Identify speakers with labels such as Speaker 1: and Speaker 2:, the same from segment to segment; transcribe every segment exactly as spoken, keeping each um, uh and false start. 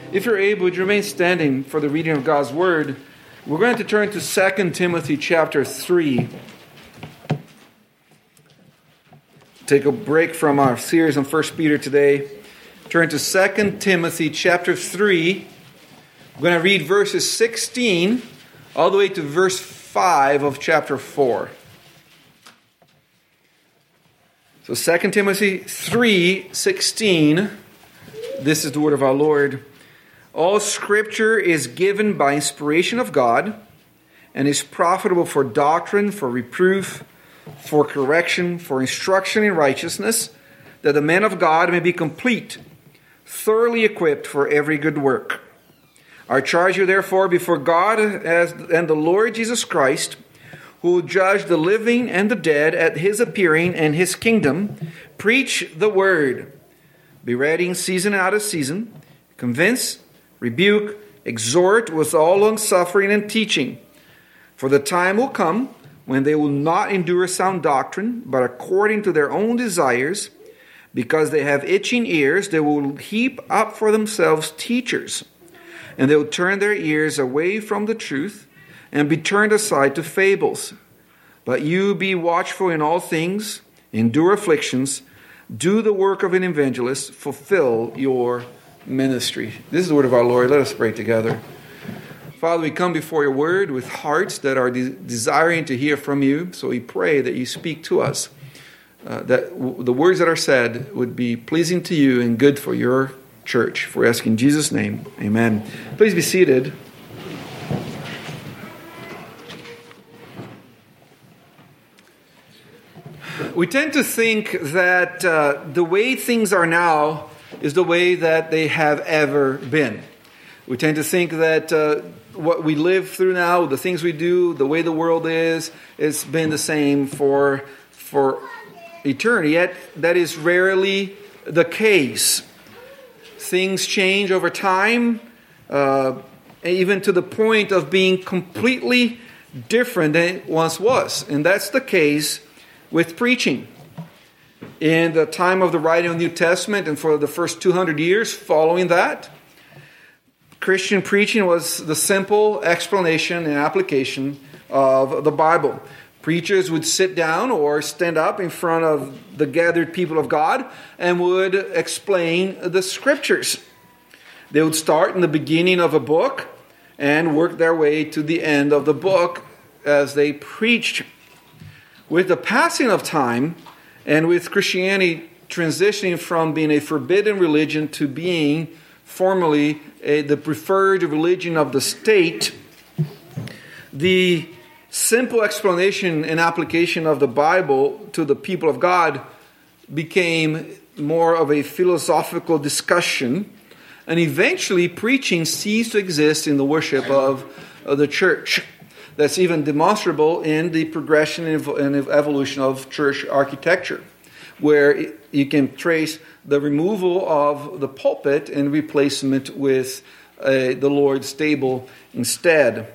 Speaker 1: If you're able, would you remain standing for the reading of God's Word? We're going to turn to Second Timothy chapter three. Take a break from our series on First Peter today. Turn to Second Timothy chapter three. We're going to read verses sixteen all the way to verse five of chapter four. So Second Timothy three sixteen. This is the word of our Lord. All Scripture is given by inspiration of God and is profitable for doctrine, for reproof, for correction, for instruction in righteousness, that the man of God may be complete, thoroughly equipped for every good work. I charge you therefore before God as, and the Lord Jesus Christ, who will judge the living and the dead at his appearing and his kingdom, preach the word. Be ready in season and out of season. Convince, rebuke, exhort with all longsuffering and teaching. For the time will come when they will not endure sound doctrine, but according to their own desires, because they have itching ears, they will heap up for themselves teachers, and they will turn their ears away from the truth and be turned aside to fables. But you be watchful in all things, endure afflictions, do the work of an evangelist, fulfill your ministry. This is the word of our Lord. Let us pray together. Father, we come before your word with hearts that are de- desiring to hear from you. So we pray that you speak to us, uh, that w- the words that are said would be pleasing to you and good for your church. For we ask in Jesus' name, amen. Please be seated. We tend to think that uh, the way things are now is the way that they have ever been. We tend to think that uh, what we live through now, the things we do, the way the world is, it's been the same for, for eternity. Yet that is rarely the case. Things change over time, uh, even to the point of being completely different than it once was. And that's the case with preaching. In the time of the writing of the New Testament and for the first two hundred years following that, Christian preaching was the simple explanation and application of the Bible. Preachers would sit down or stand up in front of the gathered people of God and would explain the Scriptures. They would start in the beginning of a book and work their way to the end of the book as they preached. With the passing of time, and with Christianity transitioning from being a forbidden religion to being formally a, the preferred religion of the state, the simple explanation and application of the Bible to the people of God became more of a philosophical discussion, and eventually preaching ceased to exist in the worship of, of the church. That's even demonstrable in the progression and evolution of church architecture, where you can trace the removal of the pulpit and replacement with uh, the Lord's table instead.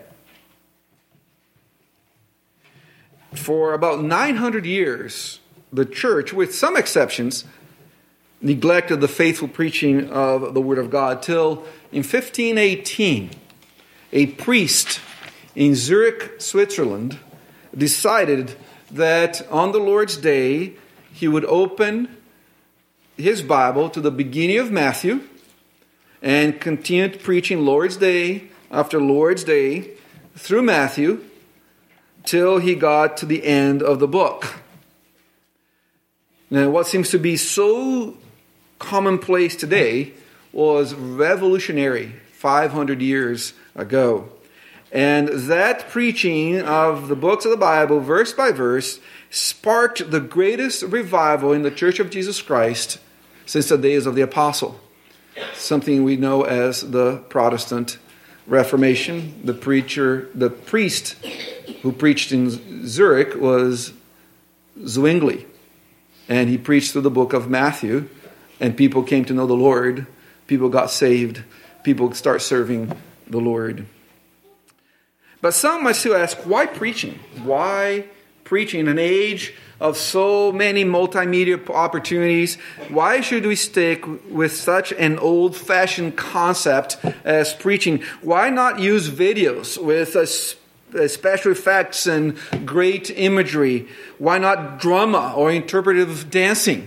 Speaker 1: For about nine hundred years, the church, with some exceptions, neglected the faithful preaching of the Word of God, till in fifteen eighteen, a priest in Zurich, Switzerland, decided that on the Lord's Day, he would open his Bible to the beginning of Matthew and continued preaching Lord's Day after Lord's Day through Matthew till he got to the end of the book. Now, what seems to be so commonplace today was revolutionary five hundred years ago. And that preaching of the books of the Bible, verse by verse, sparked the greatest revival in the Church of Jesus Christ since the days of the apostle. Something we know as the Protestant Reformation. The preacher, the priest who preached in Zurich was Zwingli. And he preached through the book of Matthew. And people came to know the Lord. People got saved. People start serving the Lord. But some might still ask, why preaching? Why preaching in an age of so many multimedia opportunities? Why should we stick with such an old-fashioned concept as preaching? Why not use videos with a special effects and great imagery? Why not drama or interpretive dancing?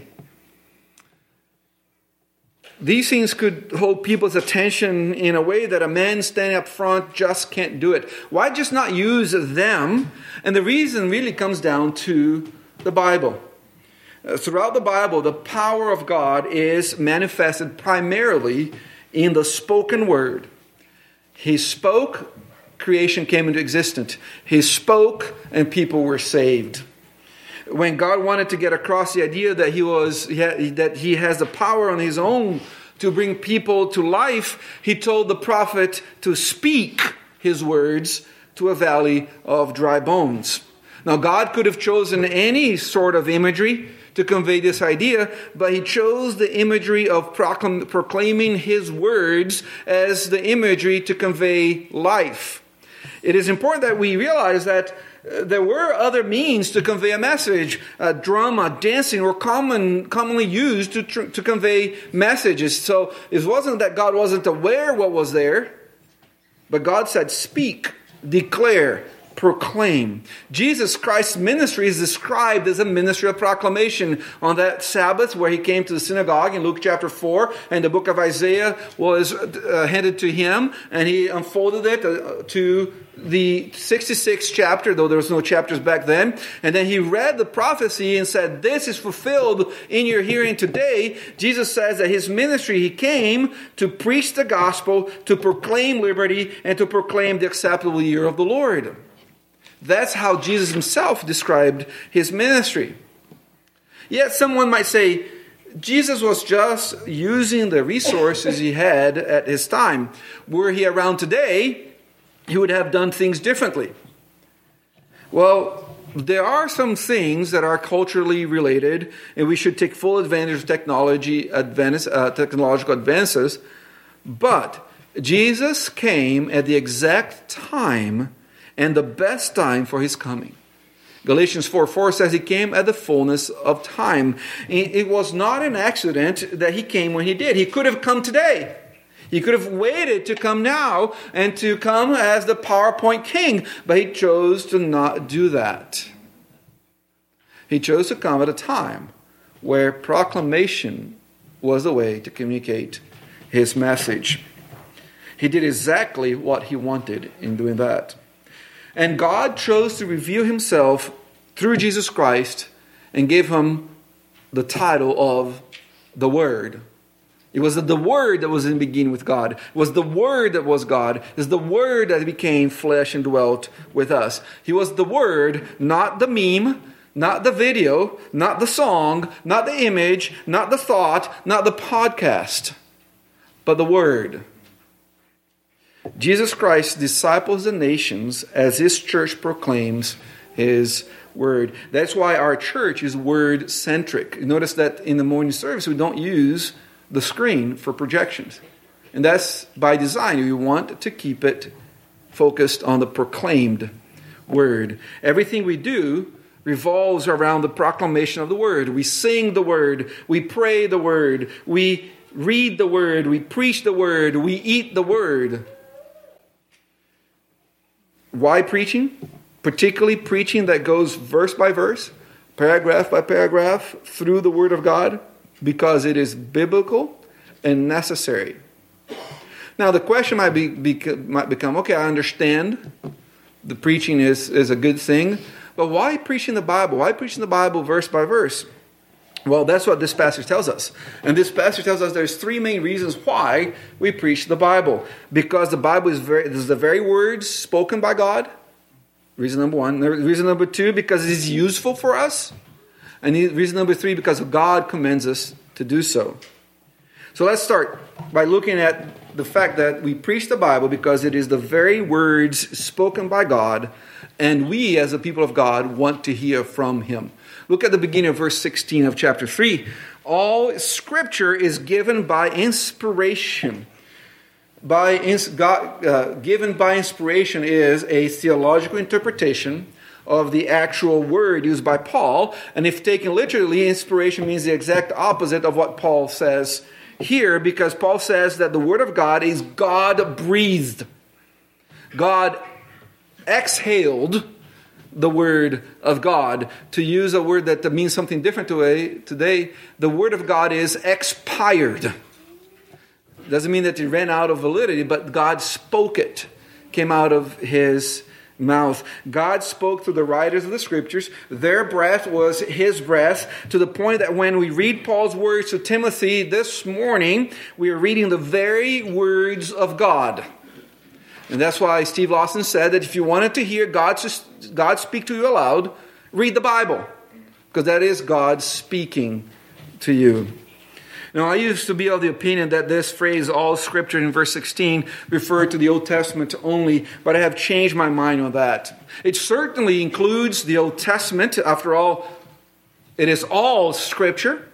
Speaker 1: These things could hold people's attention in a way that a man standing up front just can't do it. Why just not use them? And the reason really comes down to the Bible. Uh, throughout the Bible, the power of God is manifested primarily in the spoken word. He spoke, creation came into existence. He spoke, and people were saved. When God wanted to get across the idea that he was that he has the power on his own to bring people to life, he told the prophet to speak his words to a valley of dry bones. Now, God could have chosen any sort of imagery to convey this idea, but he chose the imagery of proclaim, proclaiming his words as the imagery to convey life. It is important that we realize that there were other means to convey a message. Uh, drama, dancing were common, commonly used to, tr- to convey messages. So it wasn't that God wasn't aware what was there, but God said, speak, declare, proclaim. Jesus Christ's ministry is described as a ministry of proclamation. On that Sabbath where he came to the synagogue in Luke chapter four, and the book of Isaiah was uh, handed to him, and he unfolded it uh, to the sixty-sixth chapter, though there was no chapters back then. And then he read the prophecy and said, this is fulfilled in your hearing today. Jesus says that his ministry, he came to preach the gospel, to proclaim liberty, and to proclaim the acceptable year of the Lord. That's how Jesus himself described his ministry. Yet someone might say, Jesus was just using the resources he had at his time. Were he around today, he would have done things differently. Well, there are some things that are culturally related, and we should take full advantage of technology, advance, uh, technological advances. But Jesus came at the exact time and the best time for his coming. Galatians four four says he came at the fullness of time. It was not an accident that he came when he did. He could have come today. He could have waited to come now and to come as the PowerPoint king, but he chose to not do that. He chose to come at a time where proclamation was the way to communicate his message. He did exactly what he wanted in doing that. And God chose to reveal himself through Jesus Christ and gave him the title of the Word. It was the Word that was in the beginning with God. It was the Word that was God. It was the Word that became flesh and dwelt with us. He was the Word, not the meme, not the video, not the song, not the image, not the thought, not the podcast, but the Word. Jesus Christ disciples the nations as his church proclaims his word. That's why our church is word-centric. Notice that in the morning service, we don't use the screen for projections. And that's by design. We want to keep it focused on the proclaimed word. Everything we do revolves around the proclamation of the word. We sing the word. We pray the word. We read the word. We preach the word. We eat the word. Why preaching? Particularly preaching that goes verse by verse, paragraph by paragraph through the Word of God, because it is biblical and necessary. Now the question might be, be might become, okay, I understand the preaching is, is a good thing, but why preaching the Bible? Why preaching the Bible verse by verse? Well, that's what this passage tells us. And this passage tells us there's three main reasons why we preach the Bible. Because the Bible is very, this is the very words spoken by God. Reason number one. Reason number two, because it is useful for us. And reason number three, because God commands us to do so. So let's start by looking at the fact that we preach the Bible because it is the very words spoken by God, and we as the people of God want to hear from Him. Look at the beginning of verse sixteen of chapter three. All Scripture is given by inspiration. By God, uh, given by inspiration is a theological interpretation of the actual word used by Paul. And if taken literally, inspiration means the exact opposite of what Paul says here, because Paul says that the word of God is God-breathed. God exhaled the word of God. To use a word that means something different today, the word of God is expired. Doesn't mean that it ran out of validity, but God spoke it. Came out of his mouth. God spoke through the writers of the scriptures. Their breath was his breath, to the point that when we read Paul's words to Timothy this morning, we are reading the very words of God. And that's why Steve Lawson said that if you wanted to hear God, God speak to you aloud, read the Bible, because that is God speaking to you. Now, I used to be of the opinion that this phrase, all scripture in verse sixteen, referred to the Old Testament only, but I have changed my mind on that. It certainly includes the Old Testament. After all, it is all scripture.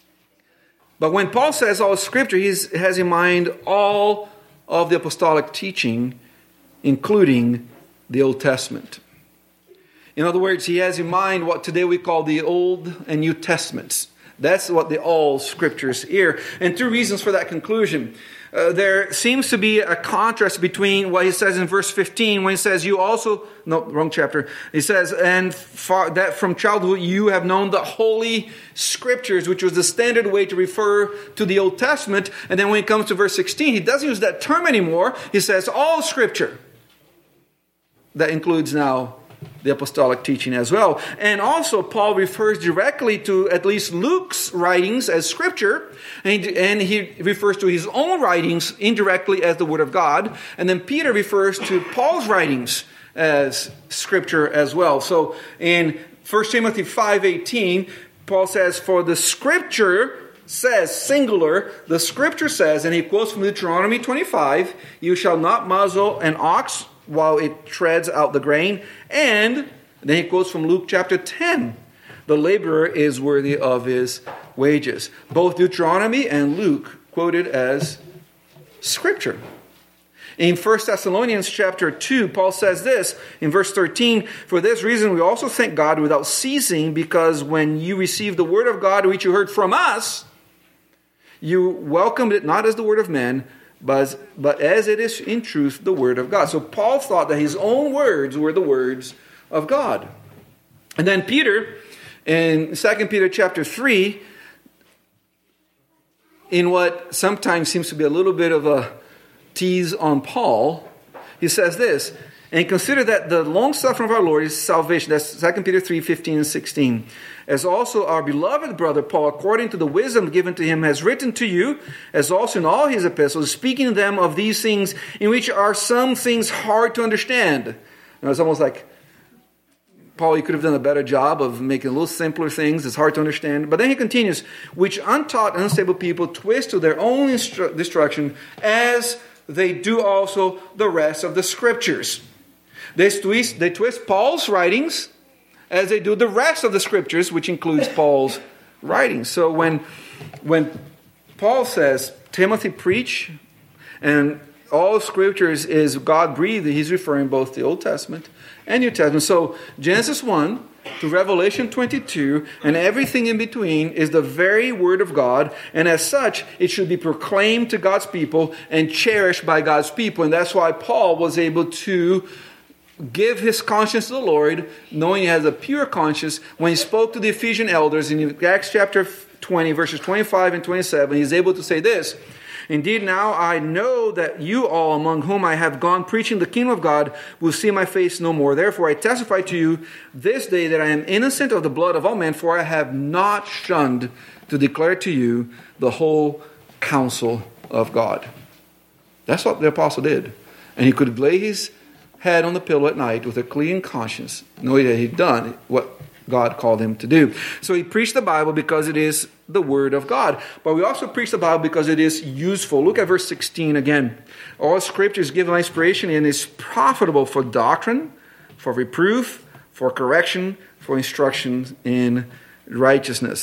Speaker 1: But when Paul says all scripture, he has in mind all of the apostolic teaching, including the Old Testament. In other words, he has in mind what today we call the Old and New Testaments. That's what the all scriptures here. And two reasons for that conclusion. Uh, there seems to be a contrast between what he says in verse fifteen, when he says, you also, no, wrong chapter. He says, and far, that from childhood you have known the Holy Scriptures, which was the standard way to refer to the Old Testament. And then when it comes to verse sixteen, he doesn't use that term anymore. He says, all Scripture. That includes now the apostolic teaching as well. And also Paul refers directly to at least Luke's writings as scripture, and, and he refers to his own writings indirectly as the word of God. And then Peter refers to Paul's writings as scripture as well. So in First Timothy five eighteen, Paul says, for the scripture says, singular, the scripture says, and he quotes from Deuteronomy twenty-five, you shall not muzzle an ox while it treads out the grain. And then he quotes from Luke chapter ten. The laborer is worthy of his wages. Both Deuteronomy and Luke quoted as scripture. In First Thessalonians chapter two, Paul says this in verse thirteen, for this reason we also thank God without ceasing, because when you received the word of God which you heard from us, you welcomed it not as the word of men, But, but as it is in truth the word of God. So Paul thought that his own words were the words of God. And then Peter, in Second Peter chapter three, in what sometimes seems to be a little bit of a tease on Paul, he says this, and consider that the long suffering of our Lord is salvation. That's Second Peter three fifteen and sixteen. As also our beloved brother Paul, according to the wisdom given to him, has written to you, as also in all his epistles, speaking to them of these things, in which are some things hard to understand. Now, it's almost like, Paul, you could have done a better job of making a little simpler things. It's hard to understand. But then he continues, which untaught and unstable people twist to their own instru- destruction, as they do also the rest of the scriptures. They twist, they twist Paul's writings as they do the rest of the scriptures, which includes Paul's writings. So when, when Paul says, Timothy, preach, and all scriptures is God-breathed, he's referring both to the Old Testament and New Testament. So Genesis one to Revelation twenty-two and everything in between is the very word of God, and as such, it should be proclaimed to God's people and cherished by God's people. And that's why Paul was able to give his conscience to the Lord, knowing he has a pure conscience. When he spoke to the Ephesian elders in Acts chapter twenty, verses twenty-five and twenty-seven, he's able to say this, indeed, now I know that you all among whom I have gone preaching the kingdom of God will see my face no more. Therefore I testify to you this day that I am innocent of the blood of all men, for I have not shunned to declare to you the whole counsel of God. That's what the apostle did. And he could lay his head on the pillow at night with a clean conscience, knowing that he'd done what God called him to do. So he preached the Bible because it is the word of God. But we also preach the Bible because it is useful. Look at verse sixteen again. All scripture is given by inspiration and is profitable for doctrine, for reproof, for correction, for instruction in righteousness.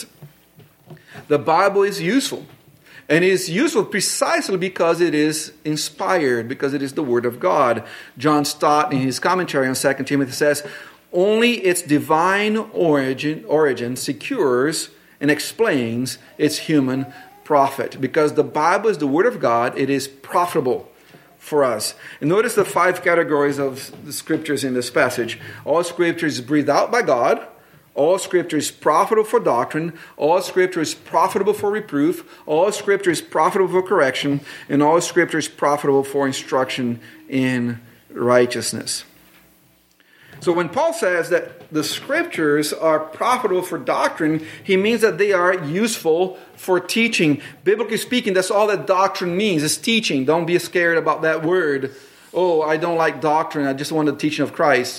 Speaker 1: The Bible is useful. And it is useful precisely because it is inspired, because it is the word of God. John Stott, in his commentary on Second Timothy, says, Only its divine origin, origin secures and explains its human profit. Because the Bible is the Word of God, it is profitable for us. And notice the five categories of the Scriptures in this passage. All Scripture is breathed out by God. All Scripture is profitable for doctrine. All Scripture is profitable for reproof. All Scripture is profitable for correction. And all Scripture is profitable for instruction in righteousness. So when Paul says that the Scriptures are profitable for doctrine, he means that they are useful for teaching. Biblically speaking, that's all that doctrine means, is teaching. Don't be scared about that word. Oh, I don't like doctrine, I just want the teaching of Christ.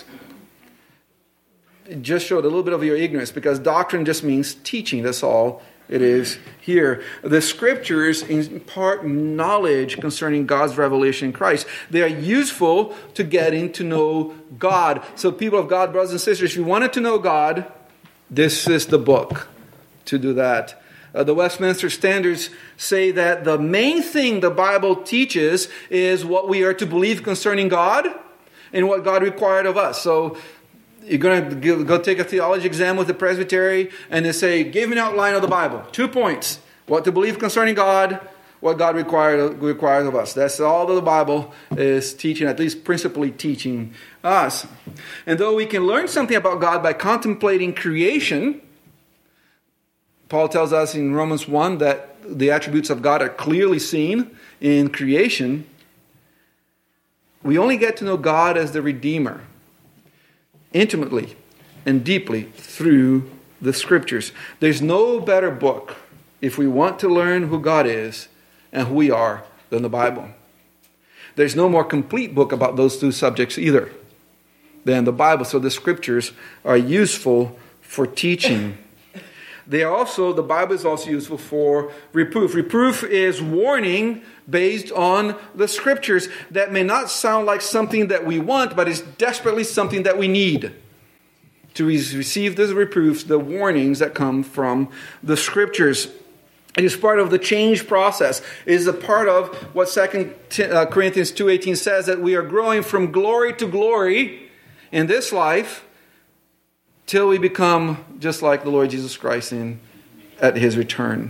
Speaker 1: It just showed a little bit of your ignorance, because doctrine just means teaching. That's all it is here. The Scriptures impart knowledge concerning God's revelation in Christ. They are useful to getting to know God. So people of God, brothers and sisters, if you wanted to know God, this is the book to do that. Uh, the Westminster Standards say that the main thing the Bible teaches is what we are to believe concerning God and what God required of us. So you're going to go take a theology exam with the presbytery and they say, give me an outline of the Bible. Two points. What to believe concerning God, what God required, requires of us. That's all that the Bible is teaching, at least principally teaching us. And though we can learn something about God by contemplating creation, Paul tells us in Romans one that the attributes of God are clearly seen in creation. We only get to know God as the Redeemer intimately and deeply through the Scriptures. There's no better book if we want to learn who God is and who we are than the Bible. There's no more complete book about those two subjects either than the Bible. So the Scriptures are useful for teaching. They are also, the Bible is also useful for reproof. Reproof is warning based on the Scriptures. That may not sound like something that we want, but it's desperately something that we need to receive the reproofs, the warnings that come from the Scriptures. It is part of the change process. It is a part of what Second Corinthians two eighteen says, that we are growing from glory to glory in this life, till we become just like the Lord Jesus Christ in at His return.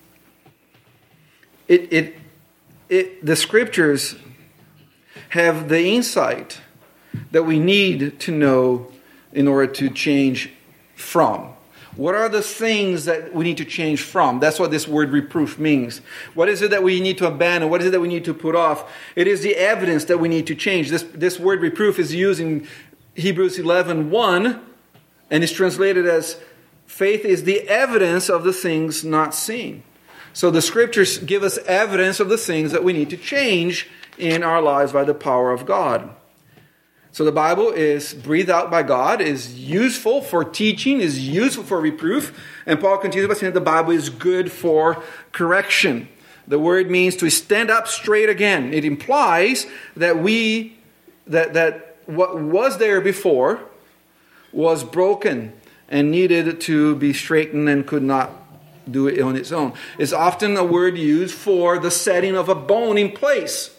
Speaker 1: It, it, it, the Scriptures have the insight that we need to know in order to change from. What are the things that we need to change from? That's what this word reproof means. What is it that we need to abandon? What is it that we need to put off? It is the evidence that we need to change. This, this word reproof is used in Hebrews eleven one. And it's translated as, faith is the evidence of the things not seen. So the Scriptures give us evidence of the things that we need to change in our lives by the power of God. So the Bible is breathed out by God, is useful for teaching, is useful for reproof. And Paul continues by saying that the Bible is good for correction. The word means to stand up straight again. It implies that we, that, that what was there before was broken and needed to be straightened and could not do it on its own. It's often a word used for the setting of a bone in place,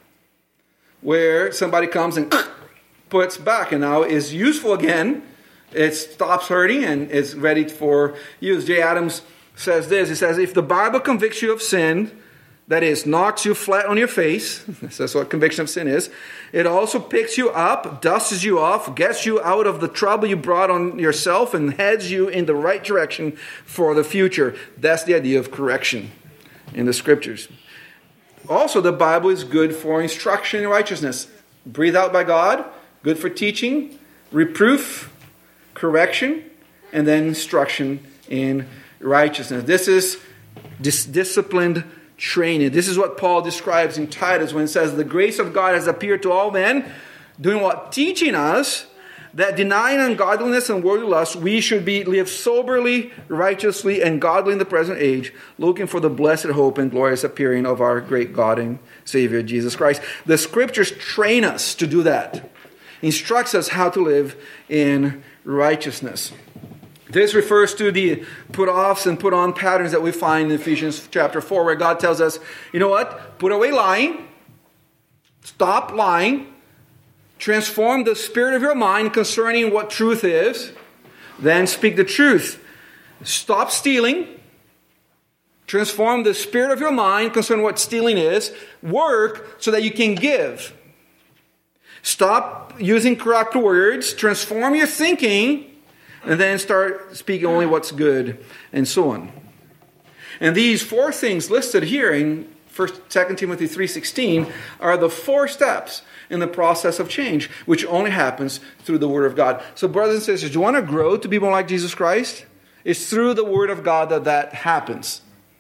Speaker 1: where somebody comes and puts back and now is useful again. It stops hurting and is ready for use. Jay Adams says this. He says, if the Bible convicts you of sin, that is, knocks you flat on your face, that's what conviction of sin is, it also picks you up, dusts you off, gets you out of the trouble you brought on yourself, and heads you in the right direction for the future. That's the idea of correction in the Scriptures. Also, the Bible is good for instruction in righteousness. Breathed out by God, good for teaching, reproof, correction, and then instruction in righteousness. This is dis- disciplined training. This is what Paul describes in Titus when it says, the grace of God has appeared to all men, doing what? Teaching us that denying ungodliness and worldly lust, we should be live soberly, righteously, and godly in the present age, looking for the blessed hope and glorious appearing of our great God and Savior, Jesus Christ. The Scriptures train us to do that. Instructs us how to live in righteousness. This refers to the put-offs and put-on patterns that we find in Ephesians chapter four, where God tells us, you know what? Put away lying. Stop lying. Transform the spirit of your mind concerning what truth is. Then speak the truth. Stop stealing. Transform the spirit of your mind concerning what stealing is. Work so that you can give. Stop using corrupt words. Transform your thinking. And then start speaking only what's good. And so on. And these four things listed here in First, Second Timothy three sixteen are the four steps in the process of change, which only happens through the Word of God. So brothers and sisters, do you want to grow to be more like Jesus Christ? It's through the Word of God that that happens.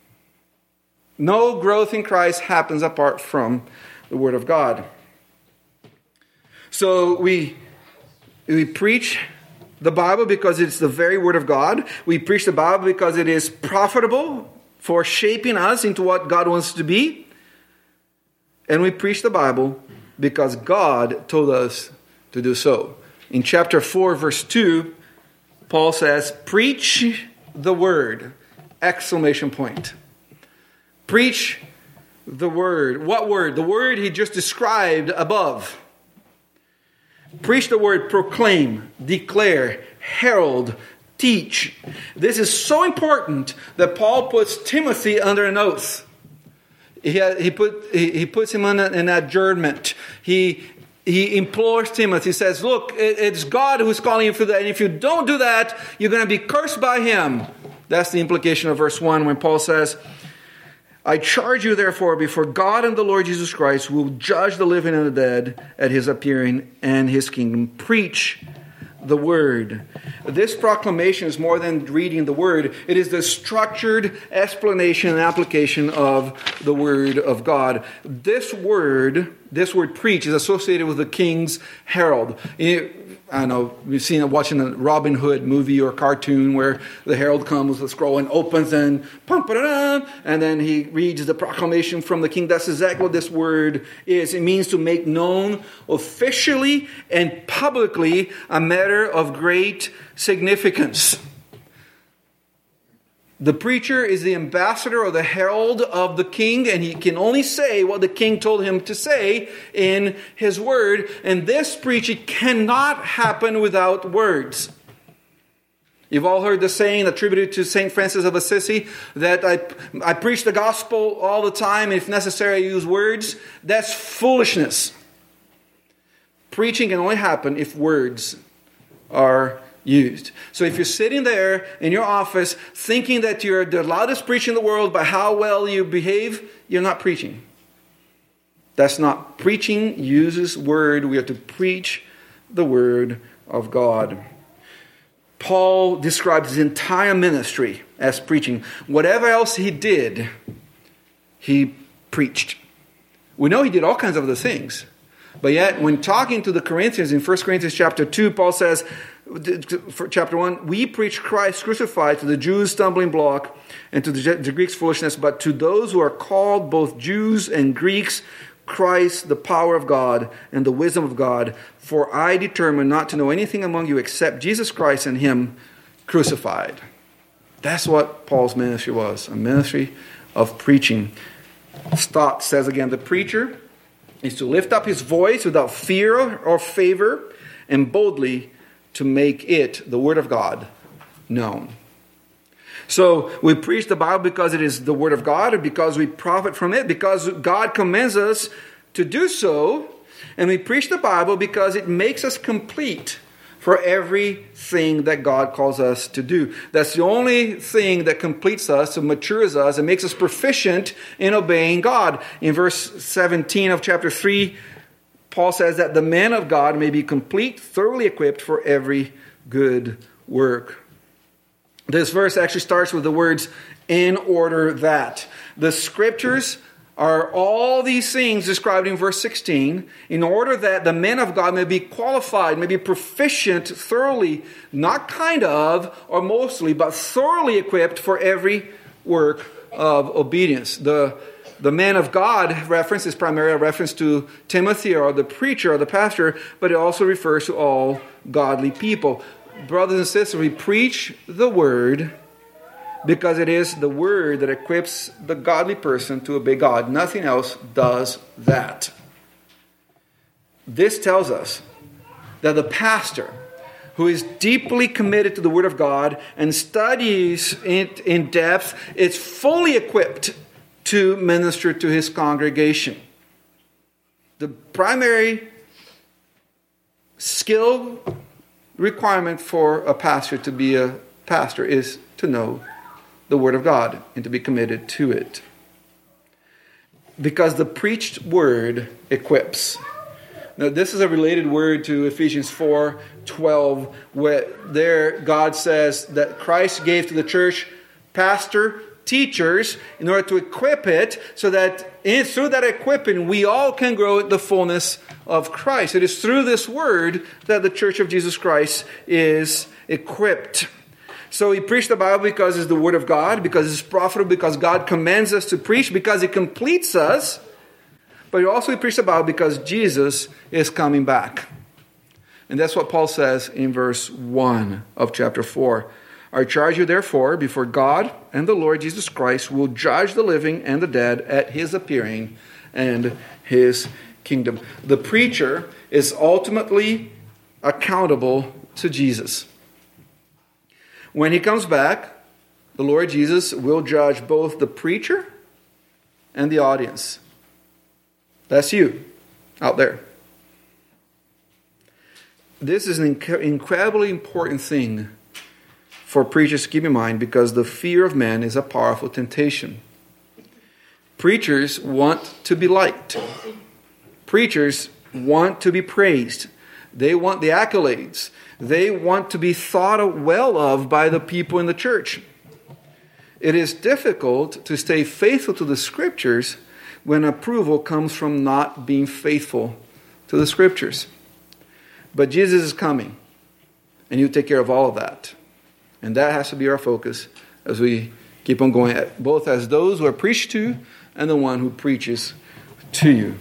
Speaker 1: No growth in Christ happens apart from the Word of God. So we, we preach the Bible because it's the very Word of God. We preach the Bible because it is profitable for shaping us into what God wants to be. And we preach the Bible because God told us to do so. In chapter four, verse two, Paul says, preach the word! Exclamation point. Preach the word. What word? The word he just described above. Preach the word, proclaim, declare, herald, teach. This is so important that Paul puts Timothy under an oath. He, he, put, he, he puts him on an adjournment. He, he implores Timothy. He says, look, it, it's God who's calling you for that. And if you don't do that, you're going to be cursed by him. That's the implication of verse one when Paul says, I charge you therefore before God and the Lord Jesus Christ, who will judge the living and the dead at his appearing and his kingdom. Preach the word. This proclamation is more than reading the word. It is the structured explanation and application of the word of God. This word, this word preach, is associated with the king's herald. I don't know, we've seen it watching a Robin Hood movie or cartoon where the herald comes with a scroll and opens and and then he reads the proclamation from the king. That's exactly what this word is. It means to make known officially and publicly a matter of great significance. The preacher is the ambassador or the herald of the king, and he can only say what the king told him to say in his word. And this preaching cannot happen without words. You've all heard the saying attributed to Saint Francis of Assisi that I, I preach the gospel all the time, and if necessary I use words. That's foolishness. Preaching can only happen if words are used. So if you're sitting there in your office thinking that you're the loudest preacher in the world by how well you behave, you're not preaching. That's not preaching. Uses word. We have to preach the word of God. Paul describes his entire ministry as preaching. Whatever else he did, he preached. We know he did all kinds of other things. But yet, when talking to the Corinthians in First Corinthians chapter two, Paul says, for chapter one, we preach Christ crucified, to the Jews stumbling block and to the, the Greeks foolishness, but to those who are called, both Jews and Greeks, Christ, the power of God and the wisdom of God. For I determined not to know anything among you except Jesus Christ and him crucified. That's what Paul's ministry was, a ministry of preaching. Stott says again, the preacher is to lift up his voice without fear or favor and boldly to make it, the word of God, known. So we preach the Bible because it is the word of God, and because we profit from it, because God commands us to do so. And we preach the Bible because it makes us complete for everything that God calls us to do. That's the only thing that completes us, and matures us, and makes us proficient in obeying God. In verse seventeen of chapter three, Paul says that the man of God may be complete, thoroughly equipped for every good work. This verse actually starts with the words, in order that. The scriptures are all these things described in verse sixteen, in order that the man of God may be qualified, may be proficient, thoroughly, not kind of or mostly, but thoroughly equipped for every work of obedience. The The man of God reference is primarily a reference to Timothy or the preacher or the pastor, but it also refers to all godly people. Brothers and sisters, we preach the word because it is the word that equips the godly person to obey God. Nothing else does that. This tells us that the pastor who is deeply committed to the Word of God and studies it in depth is fully equipped to minister to his congregation. The primary skill requirement for a pastor to be a pastor is to know the Word of God and to be committed to it. Because the preached Word equips. Now, this is a related word to Ephesians four twelve, where there God says that Christ gave to the church pastor, teachers, in order to equip it, so that in, through that equipping we all can grow in the fullness of Christ. It is through this word that the church of Jesus Christ is equipped. So we preach the Bible because it's the Word of God, because it's profitable, because God commands us to preach, because it completes us. But also we preach the Bible because Jesus is coming back. And that's what Paul says in verse one of chapter four. I charge you therefore before God and the Lord Jesus Christ, who will judge the living and the dead at his appearing and his kingdom. The preacher is ultimately accountable to Jesus. When he comes back, the Lord Jesus will judge both the preacher and the audience. That's you out there. This is an inc- incredibly important thing for preachers to keep in mind, because the fear of man is a powerful temptation. Preachers want to be liked. Preachers want to be praised. They want the accolades. They want to be thought well of by the people in the church. It is difficult to stay faithful to the Scriptures when approval comes from not being faithful to the Scriptures. But Jesus is coming, and He'll take care of all of that. And that has to be our focus as we keep on going, both as those who are preached to and the one who preaches to you.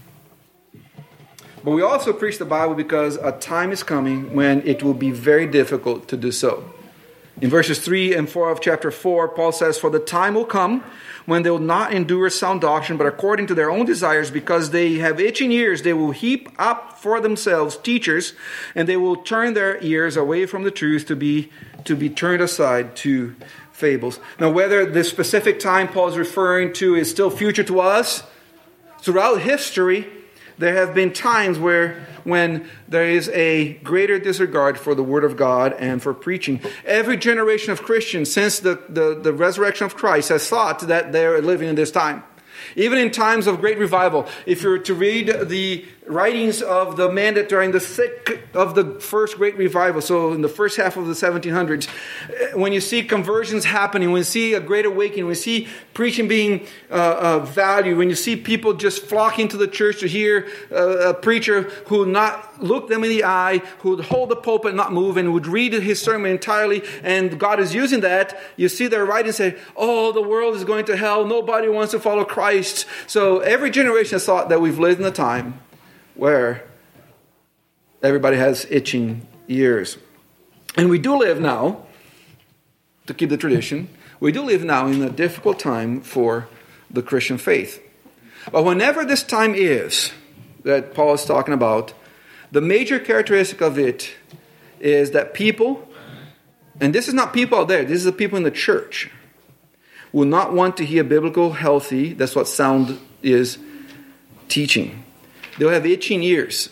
Speaker 1: But we also preach the Bible because a time is coming when it will be very difficult to do so. In verses three and four of chapter four, Paul says, "For the time will come when they will not endure sound doctrine, but according to their own desires, because they have itching ears, they will heap up for themselves teachers, and they will turn their ears away from the truth to be to be turned aside to fables." Now, whether the specific time Paul is referring to is still future to us, throughout history, there have been times where when there is a greater disregard for the Word of God and for preaching. Every generation of Christians since the, the, the resurrection of Christ has thought that they're living in this time. Even in times of great revival, if you were to read the writings of the men that during the thick of the first great revival, so in the first half of the seventeen hundreds, when you see conversions happening, when you see a great awakening, when you see preaching being uh, uh, valued, when you see people just flocking to the church to hear uh, a preacher who would not look them in the eye, who would hold the pulpit and not move, and would read his sermon entirely, and God is using that, you see their writings say, "Oh, the world is going to hell, nobody wants to follow Christ." So every generation has thought that we've lived in a time where everybody has itching ears. And we do live now, to keep the tradition, we do live now in a difficult time for the Christian faith. But whenever this time is that Paul is talking about, the major characteristic of it is that people, and this is not people out there, this is the people in the church, will not want to hear biblical, healthy, that's what sound is, teaching. They'll have itching ears.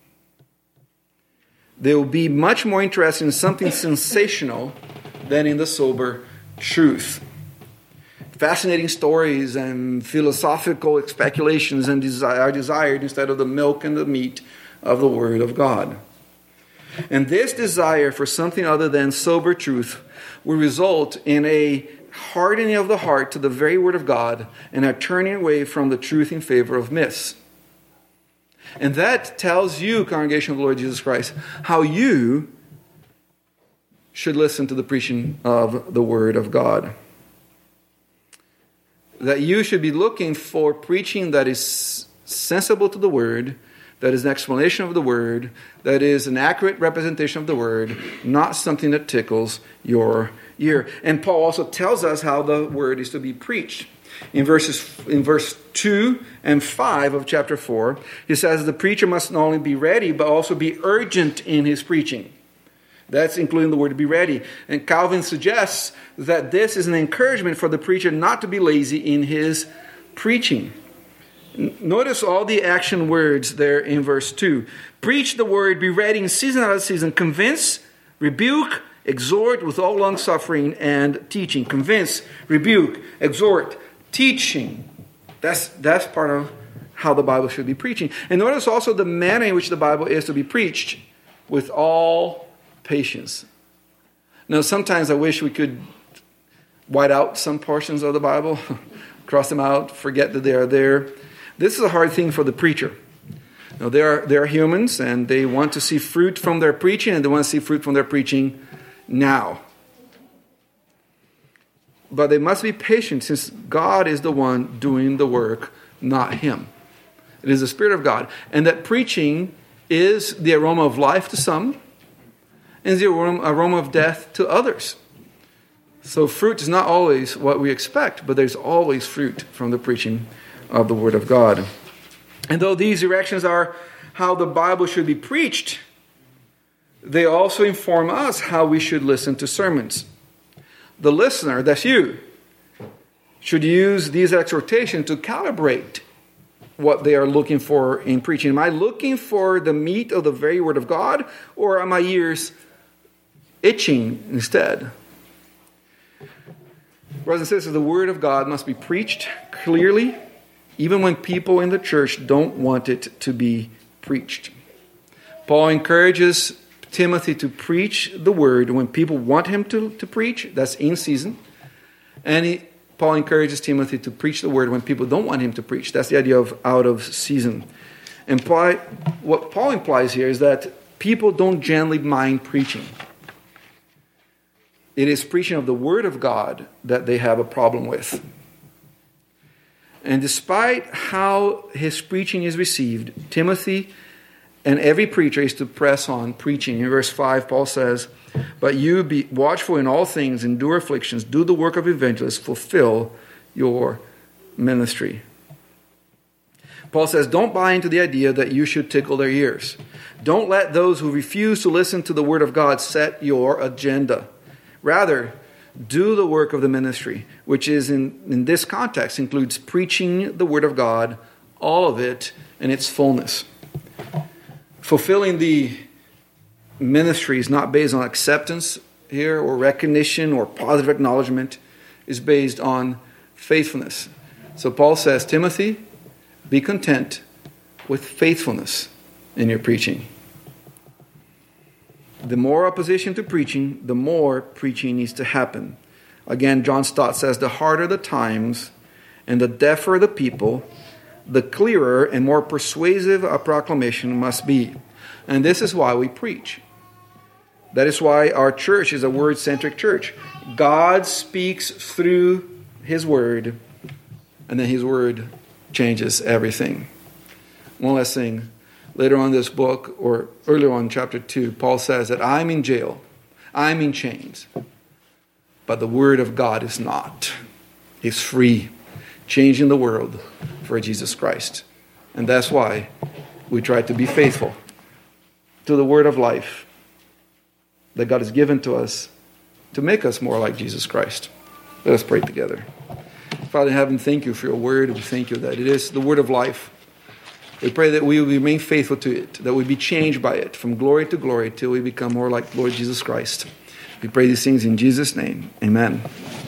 Speaker 1: They will be much more interested in something sensational than in the sober truth. Fascinating stories and philosophical speculations and desire are desired instead of the milk and the meat of the Word of God. And this desire for something other than sober truth will result in a hardening of the heart to the very Word of God and a turning away from the truth in favor of myths. And that tells you, congregation of the Lord Jesus Christ, how you should listen to the preaching of the Word of God. That you should be looking for preaching that is sensible to the Word, that is an explanation of the Word, that is an accurate representation of the Word, not something that tickles your ear. And Paul also tells us how the Word is to be preached. In verses in verse two and five of chapter four, he says the preacher must not only be ready, but also be urgent in his preaching. That's including the word to be ready. And Calvin suggests that this is an encouragement for the preacher not to be lazy in his preaching. Notice all the action words there in verse two. Preach the word, be ready in season out of season, convince, rebuke, exhort with all long suffering and teaching. Convince, rebuke, exhort, teaching. That's, that's part of how the Bible should be preaching. And notice also the manner in which the Bible is to be preached, with all patience. Now, sometimes I wish we could white out some portions of the Bible, cross them out, forget that they are there. This is a hard thing for the preacher. Now, they are, they are humans, and they want to see fruit from their preaching, and they want to see fruit from their preaching now. But they must be patient, since God is the one doing the work, not him. It is the Spirit of God. And that preaching is the aroma of life to some, and the aroma of death to others. So fruit is not always what we expect, but there's always fruit from the preaching of the Word of God. And though these directions are how the Bible should be preached, they also inform us how we should listen to sermons. The listener, that's you, should use these exhortations to calibrate what they are looking for in preaching. Am I looking for the meat of the very Word of God, or are my ears itching instead? Brothers and sisters, the Word of God must be preached clearly, even when people in the church don't want it to be preached. Paul encourages Timothy to preach the Word when people want him to, to preach. That's in season. And he, Paul encourages Timothy to preach the Word when people don't want him to preach. That's the idea of out of season. And Paul, what Paul implies here is that people don't generally mind preaching. It is preaching of the Word of God that they have a problem with. And despite how his preaching is received, Timothy and every preacher is to press on preaching. In verse five, Paul says, "But you be watchful in all things, endure afflictions, do the work of evangelists, fulfill your ministry." Paul says, don't buy into the idea that you should tickle their ears. Don't let those who refuse to listen to the Word of God set your agenda. Rather, do the work of the ministry, which is in, in this context includes preaching the Word of God, all of it in its fullness. Fulfilling the ministry is not based on acceptance here or recognition or positive acknowledgement. It's based on faithfulness. So Paul says, Timothy, be content with faithfulness in your preaching. The more opposition to preaching, the more preaching needs to happen. Again, John Stott says, the harder the times and the deafer the people, the clearer and more persuasive a proclamation must be. And this is why we preach. That is why our church is a word-centric church. God speaks through His Word, and then His Word changes everything. One last thing. Later on in this book, or earlier on in chapter two, Paul says that I'm in jail, I'm in chains, but the Word of God is not. It's free, changing the world for Jesus Christ. And that's why we try to be faithful to the Word of life that God has given to us to make us more like Jesus Christ. Let us pray together. Father in heaven, thank you for your Word. We thank you that it is the Word of life. We pray that we will remain faithful to it, that we be changed by it from glory to glory till we become more like Lord Jesus Christ. We pray these things in Jesus' name. Amen.